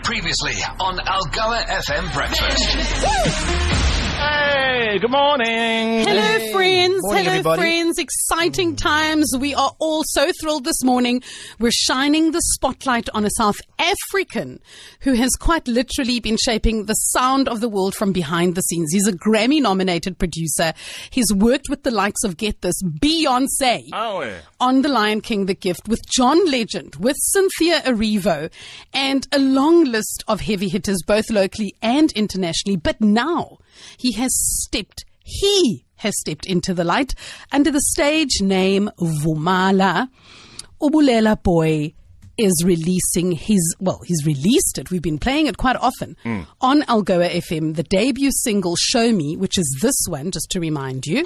Previously on Algoa FM Breakfast. Hey, good morning. Hello, friends. Morning, Hello, everybody. friends. Exciting times. We are all so thrilled this morning. We're shining the spotlight on a South African who has quite literally been shaping the sound of the world from behind the scenes. He's a Grammy-nominated producer. He's worked with the likes of, get this, Beyonce on The Lion King, The Gift, with John Legend, with Cynthia Erivo, and a long list of heavy hitters, both locally and internationally. But now he has stepped into the light under the stage name Vumala. Ubulela Boy is releasing he's released it. We've been playing it quite often on Algoa FM. The debut single, Show Me, which is this one, just to remind you.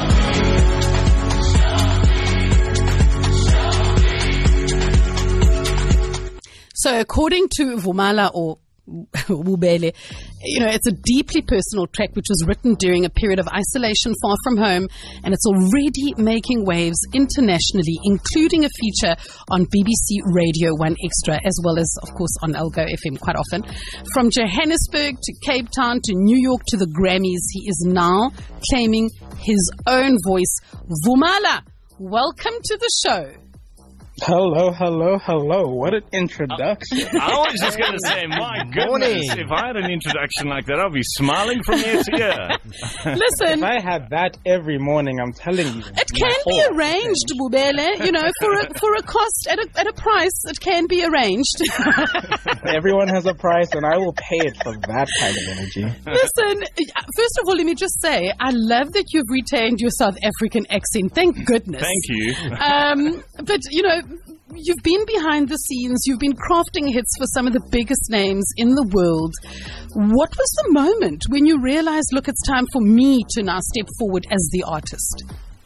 So according to Vumala, or Wubele, it's a deeply personal track which was written during a period of isolation far from home, and it's already making waves internationally, including a feature on BBC Radio 1 Extra, as well as, of course, on Algo FM quite often. From Johannesburg to Cape Town to New York to the Grammys, he is now claiming his own voice. Vumala, welcome to the show. Hello. What an introduction. I was just going to say, my goodness, if I had an introduction like that, I'd be smiling from ear to ear. Listen. If I had that every morning, I'm telling you. It can be arranged, Bubele. For a cost, at a price, it can be arranged. Everyone has a price, and I will pay it for that kind of energy. Listen, first of all, let me just say, I love that you've retained your South African accent. Thank goodness. Thank you. But, you've been behind the scenes. You've been crafting hits for some of the biggest names in the world. What was the moment when you realized, look, it's time for me to now step forward as the artist?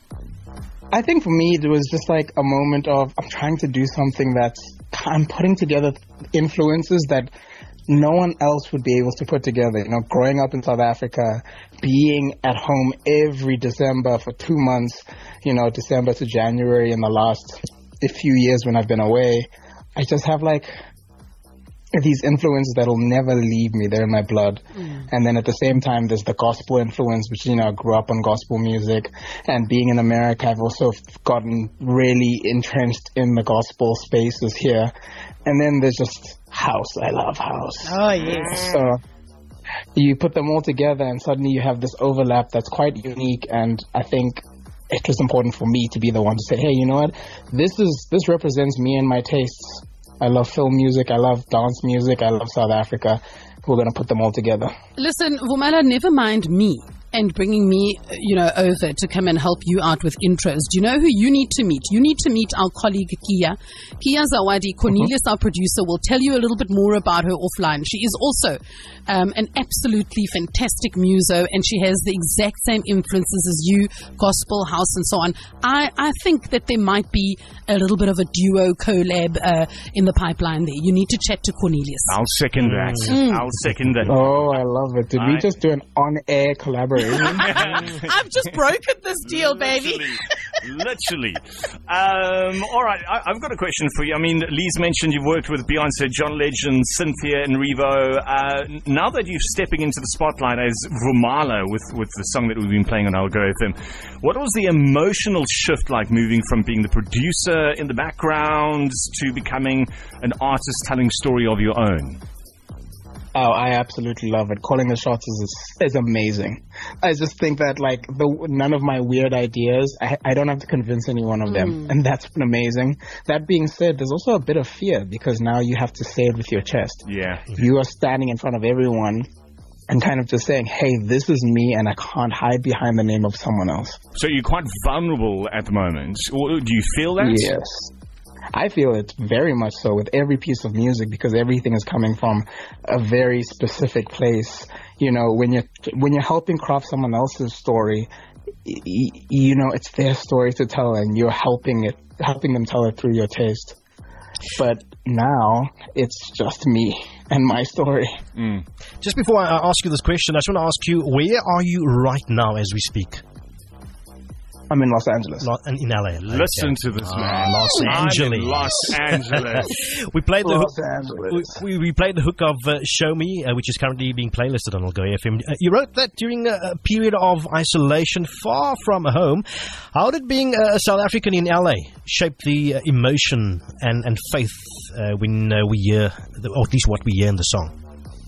I think for me, it was just like a moment of, I'm trying to do something I'm putting together influences that no one else would be able to put together. Growing up in South Africa, being at home every December for 2 months, December to January in the last few years when I've been away, I just have these influences that'll never leave me. They're in my blood. And then at the same time, there's the gospel influence, which, I grew up on gospel music. And being in America, I've also gotten really entrenched in the gospel spaces here. And then there's just house. I love house. Oh, yes. So you put them all together and suddenly you have this overlap that's quite unique. And I think it was important for me to be the one to say, hey, you know what? This represents me and my tastes. I love film music. I love dance music. I love South Africa. We're going to put them all together. Listen, Vumala, never mind me and bringing me, over to come and help you out with intros. Do you know who you need to meet? You need to meet our colleague, Kia. Kia Zawadi. Cornelius, our producer, will tell you a little bit more about her offline. She is also an absolutely fantastic muso, and she has the exact same influences as you, gospel, house, and so on. I think that there might be a little bit of a duo collab in the pipeline there. You need to chat to Cornelius. I'll second that. I'll second that. Oh, I love it. Did we just do an on-air collaboration? I've just broken this deal, baby. Literally. All right, I've got a question for you. I mean, Lee's mentioned you've worked with Beyonce, John Legend, Cynthia Erivo. Now that you're stepping into the spotlight as Vumala with the song that we've been playing on Algo FM, what was the emotional shift like moving from being the producer in the background to becoming an artist telling story of your own? Oh, I absolutely love it. Calling the shots is amazing. I just think that none of my weird ideas, I don't have to convince any one of them. And that's been amazing. That being said, there's also a bit of fear because now you have to say it with your chest. Yeah. You are standing in front of everyone and kind of just saying, hey, this is me and I can't hide behind the name of someone else. So you're quite vulnerable at the moment. Or do you feel that? Yes. I feel it very much so with every piece of music because everything is coming from a very specific place. When you're helping craft someone else's story, it's their story to tell and you're helping them tell it through your taste. But now it's just me and my story. Just before I ask you this question, I just want to ask you, where are you right now as we speak? I'm in Los Angeles. In LA. Listen to this man. Los I'm Angeles. in Los Angeles. We played the Los hook. Angeles. We played the hook of Show Me, which is currently being playlisted on Algoa FM. You wrote that during a period of isolation far from home. How did being a South African in LA shape the emotion and faith when we hear, or at least what we hear in the song?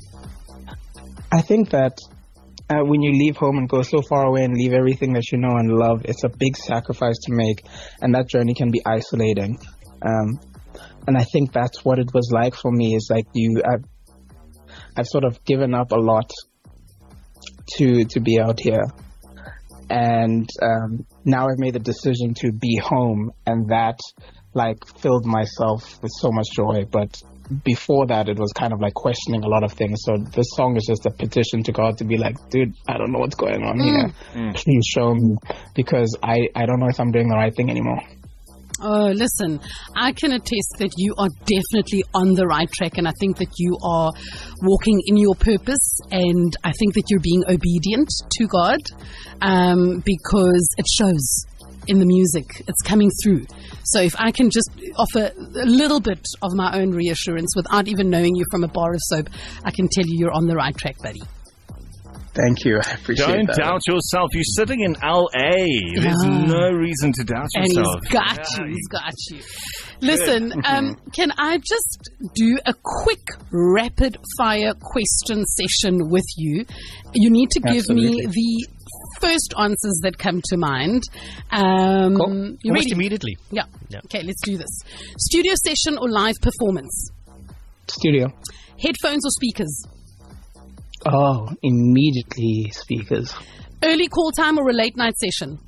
I think that when you leave home and go so far away and leave everything that you know and love, it's a big sacrifice to make, and that journey can be isolating. And I think that's what it was like for me. Is like I've sort of given up a lot to be out here, and now I've made the decision to be home, and that like filled myself with so much joy. But before that, it was kind of like questioning a lot of things. So this song is just a petition to God to be like, dude, I don't know what's going on here. Please show me, because I don't know if I'm doing the right thing anymore. Oh, listen, I can attest that you are definitely on the right track, and I think that you are walking in your purpose, and I think that you're being obedient to God, because it shows in the music. It's coming through. So if I can just offer a little bit of my own reassurance without even knowing you from a bar of soap, I can tell you you're on the right track, buddy. Thank you. I appreciate that. Don't doubt yourself. You're sitting in LA. There's no reason to doubt yourself. And he's got you. Listen, can I just do a quick rapid fire question session with you? You need to give me the first answers that come to mind. Cool. You Almost ready? immediately. Yeah. Okay, let's do this. Studio session or live performance? Studio. Headphones or speakers? Oh, immediately speakers. Early call time or a late night session?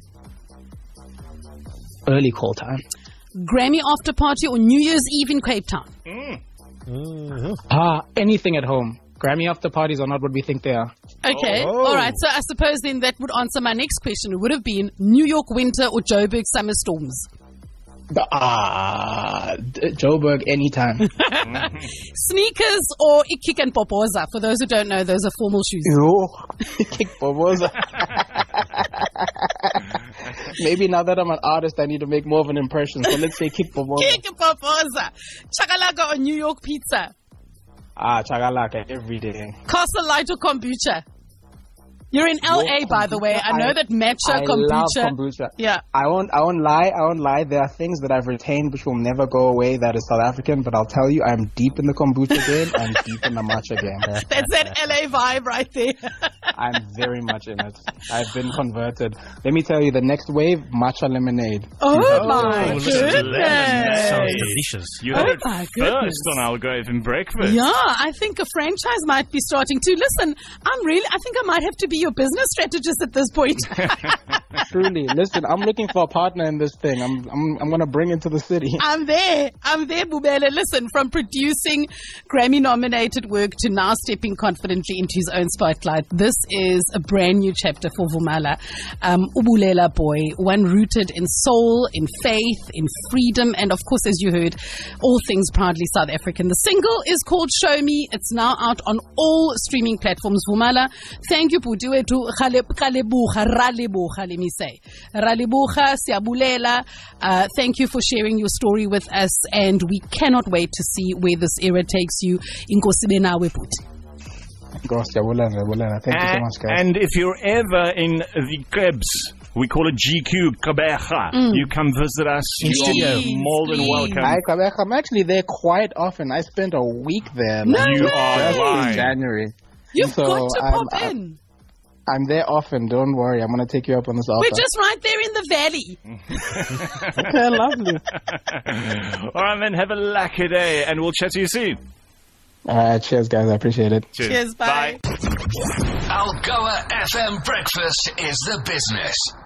Early call time. Grammy after party or New Year's Eve in Cape Town? Anything at home. Grammy after parties are not what we think they are. Okay, all right. So I suppose then that would answer my next question. It would have been New York winter or Joburg summer storms? Joburg anytime. Sneakers or Ikik and Popoza? For those who don't know, those are formal shoes. Kick Popoza. Maybe now that I'm an artist, I need to make more of an impression. So let's say Kick Popoza. Kick Popoza. Chakalaka or New York pizza? Chakalaka every day. Castle Light or kombucha? You're in LA, by the way. I know that matcha I kombucha. love kombucha. Yeah. I won't lie. There are things that I've retained which will never go away that is South African, but I'll tell you, I'm deep in the kombucha game. I'm deep in the matcha game. That's that LA vibe right there. I'm very much in it. I've been converted. Let me tell you, the next wave, matcha lemonade. Oh my goodness. Sounds delicious. You heard it my first goodness. on Algoa FM Breakfast. Yeah, I think a franchise might be starting to. Listen, I think I might have to be your business strategist at this point. Truly. Listen, I'm looking for a partner in this thing. I'm going to bring it to the city. I'm there, Bubele. Listen, from producing Grammy-nominated work to now stepping confidently into his own spotlight, this is a brand new chapter for Vumala. Ubulela boy, one rooted in soul, in faith, in freedom, and of course, as you heard, all things proudly South African. The single is called Show Me. It's now out on all streaming platforms. Vumala, thank you, Pudu. Ralibucha, let me say. Ralibucha, siabulela. Thank you for sharing your story with us, and we cannot wait to see where this era takes you. Inkosi benawe Puti. Thank you so much, guys. And if you're ever in the Krebs, we call it GQ Kabeja. You come visit us. You are more than welcome. I'm actually there quite often. I spent a week there. No You way. are lying. In January. You've So got to pop in. I'm there often. Don't worry. I'm going to take you up on this offer. We're just right there in the valley. Okay, lovely. All right, man. Have a lucky day, and we'll chat to you soon. Cheers, guys. I appreciate it. Cheers, bye. Algoa FM Breakfast is the business.